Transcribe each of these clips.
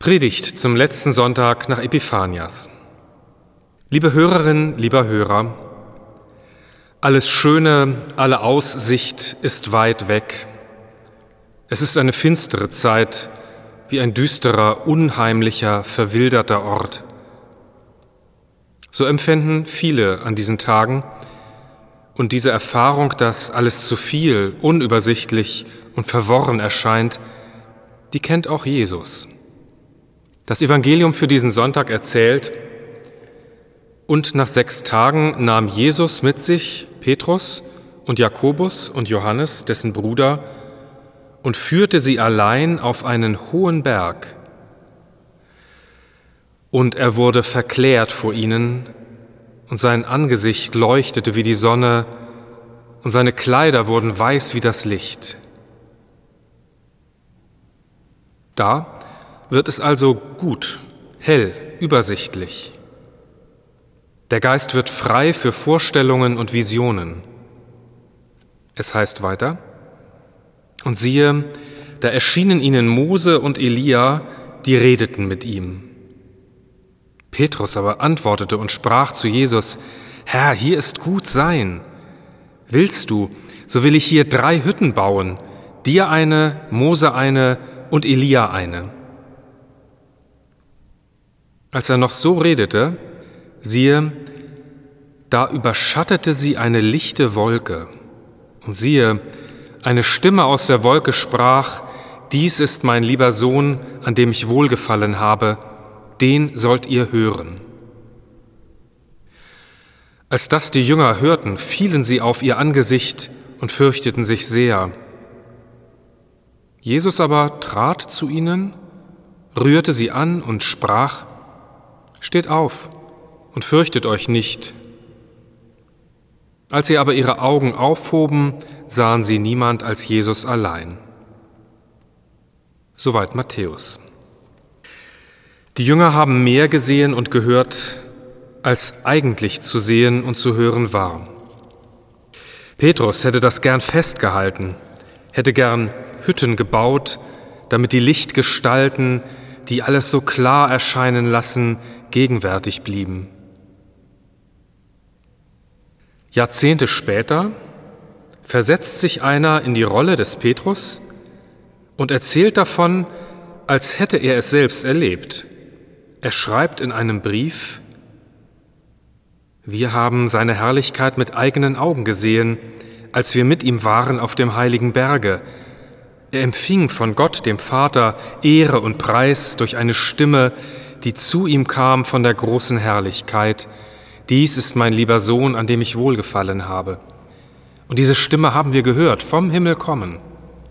Predigt zum letzten Sonntag nach Epiphanias. Liebe Hörerinnen, lieber Hörer, alles Schöne, alle Aussicht ist weit weg. Es ist eine finstere Zeit, wie ein düsterer, unheimlicher, verwilderter Ort. So empfinden viele an diesen Tagen, und diese Erfahrung, dass alles zu viel, unübersichtlich und verworren erscheint, die kennt auch Jesus. Das Evangelium für diesen Sonntag erzählt: Und nach 6 Tagen nahm Jesus mit sich Petrus und Jakobus und Johannes, dessen Bruder, und führte sie allein auf einen hohen Berg. Und er wurde verklärt vor ihnen, und sein Angesicht leuchtete wie die Sonne, und seine Kleider wurden weiß wie das Licht. Da wird es also gut, hell, übersichtlich. Der Geist wird frei für Vorstellungen und Visionen. Es heißt weiter: Und siehe, da erschienen ihnen Mose und Elia, die redeten mit ihm. Petrus aber antwortete und sprach zu Jesus: Herr, hier ist gut sein. Willst du, so will ich hier 3 Hütten bauen, dir eine, Mose eine und Elia eine. Als er noch so redete, siehe, da überschattete sie eine lichte Wolke. Und siehe, eine Stimme aus der Wolke sprach: Dies ist mein lieber Sohn, an dem ich wohlgefallen habe, den sollt ihr hören. Als das die Jünger hörten, fielen sie auf ihr Angesicht und fürchteten sich sehr. Jesus aber trat zu ihnen, rührte sie an und sprach: Steht auf und fürchtet euch nicht. Als sie aber ihre Augen aufhoben, sahen sie niemand als Jesus allein. Soweit Matthäus. Die Jünger haben mehr gesehen und gehört, als eigentlich zu sehen und zu hören war. Petrus hätte das gern festgehalten, hätte gern Hütten gebaut, damit die Lichtgestalten, die alles so klar erscheinen lassen, gegenwärtig blieben. Jahrzehnte später versetzt sich einer in die Rolle des Petrus und erzählt davon, als hätte er es selbst erlebt. Er schreibt in einem Brief: Wir haben seine Herrlichkeit mit eigenen Augen gesehen, als wir mit ihm waren auf dem heiligen Berge. Er empfing von Gott, dem Vater, Ehre und Preis durch eine Stimme, die zu ihm kam von der großen Herrlichkeit. Dies ist mein lieber Sohn, an dem ich wohlgefallen habe. Und diese Stimme haben wir gehört, vom Himmel kommen.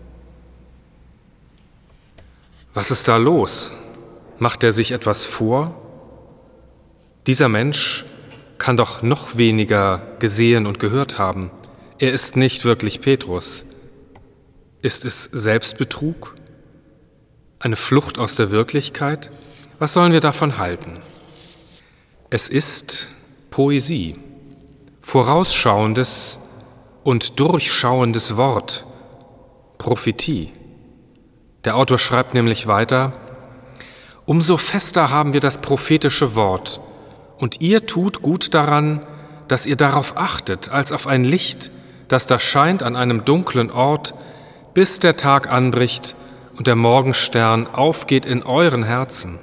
Was ist da los? Macht er sich etwas vor? Dieser Mensch kann doch noch weniger gesehen und gehört haben. Er ist nicht wirklich Petrus. Ist es Selbstbetrug? Eine Flucht aus der Wirklichkeit? Was sollen wir davon halten? Es ist Poesie, vorausschauendes und durchschauendes Wort, Prophetie. Der Autor schreibt nämlich weiter: Umso fester haben wir das prophetische Wort, und ihr tut gut daran, dass ihr darauf achtet, als auf ein Licht, das da scheint an einem dunklen Ort, bis der Tag anbricht und der Morgenstern aufgeht in euren Herzen.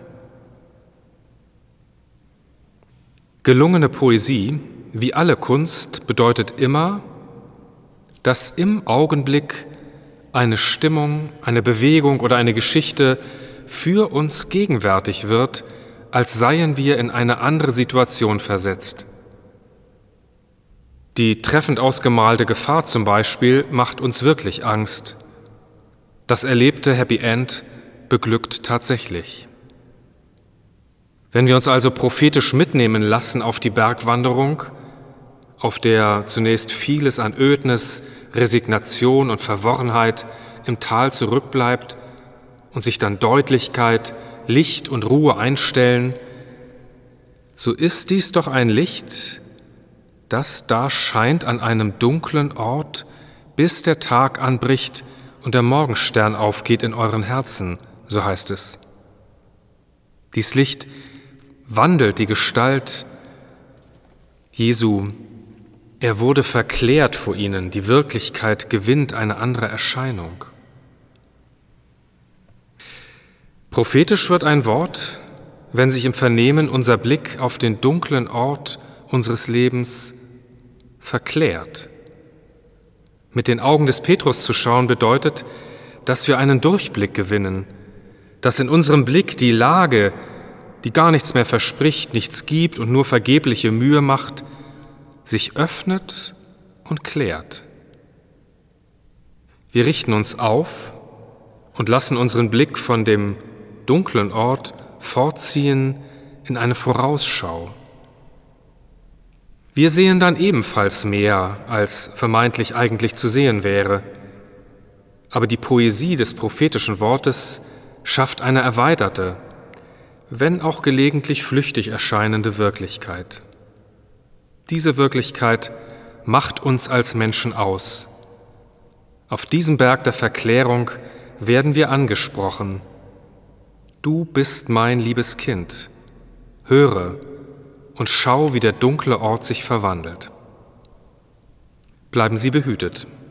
Gelungene Poesie, wie alle Kunst, bedeutet immer, dass im Augenblick eine Stimmung, eine Bewegung oder eine Geschichte für uns gegenwärtig wird, als seien wir in eine andere Situation versetzt. Die treffend ausgemalte Gefahr zum Beispiel macht uns wirklich Angst. Das erlebte Happy End beglückt tatsächlich. Wenn wir uns also prophetisch mitnehmen lassen auf die Bergwanderung, auf der zunächst vieles an Ödnis, Resignation und Verworrenheit im Tal zurückbleibt und sich dann Deutlichkeit, Licht und Ruhe einstellen, so ist dies doch ein Licht, das da scheint an einem dunklen Ort, bis der Tag anbricht und der Morgenstern aufgeht in euren Herzen, so heißt es. Dies Licht wandelt die Gestalt Jesu. Er wurde verklärt vor ihnen. Die Wirklichkeit gewinnt eine andere Erscheinung. Prophetisch wird ein Wort, wenn sich im Vernehmen unser Blick auf den dunklen Ort unseres Lebens verklärt. Mit den Augen des Petrus zu schauen bedeutet, dass wir einen Durchblick gewinnen, dass in unserem Blick die Lage, die gar nichts mehr verspricht, nichts gibt und nur vergebliche Mühe macht, sich öffnet und klärt. Wir richten uns auf und lassen unseren Blick von dem dunklen Ort fortziehen in eine Vorausschau. Wir sehen dann ebenfalls mehr, als vermeintlich eigentlich zu sehen wäre. Aber die Poesie des prophetischen Wortes schafft eine erweiterte, wenn auch gelegentlich flüchtig erscheinende Wirklichkeit. Diese Wirklichkeit macht uns als Menschen aus. Auf diesem Berg der Verklärung werden wir angesprochen. Du bist mein liebes Kind. Höre und schau, wie der dunkle Ort sich verwandelt. Bleiben Sie behütet.